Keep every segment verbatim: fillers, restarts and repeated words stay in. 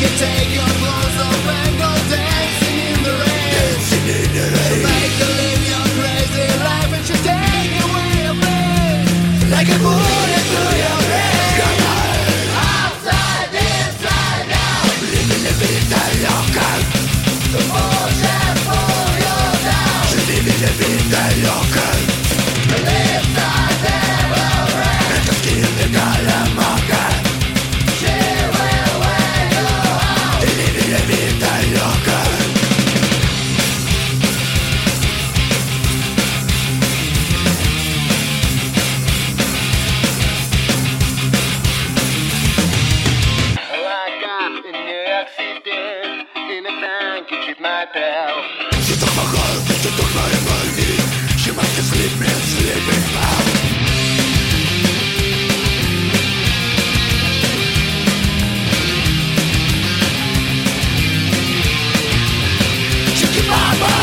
you take your clothes off and go dancing in the rain. Dancing in the rain. She'll make you live your crazy life and she'll take away your pain like a bullet through your brain. Come on. Outside, inside, out. Living la vita loca. The bullshit pull you down. Living la vita loca. The lips are devil red. And the skin the Calamaca. She will wear you out. Living la vita loca. My pal. She took my heart, she took my money. She must have sleep me and sleeping out. Chicky mama.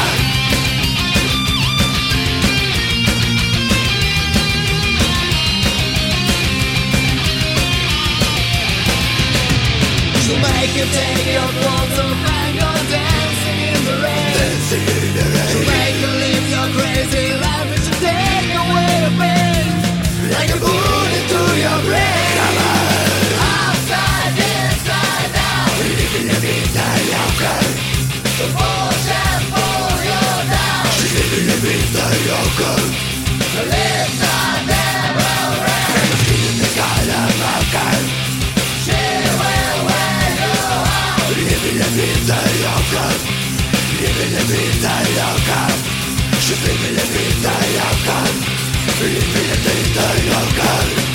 She'll make you take your clothes off and go dancing in the rain. Dancing in the rain. She'll make you live your crazy life and she'll take away the pain like a bullet through your brain. Come on. Outside, inside, out. Living la vita loca. The bullshit pull you down. Living la vita loca. The lips are devil red. And the skin the Calamaca. She will wear you out. Living la vita loca. Living la vita loca. She's living la vita loca. Living la vita loca.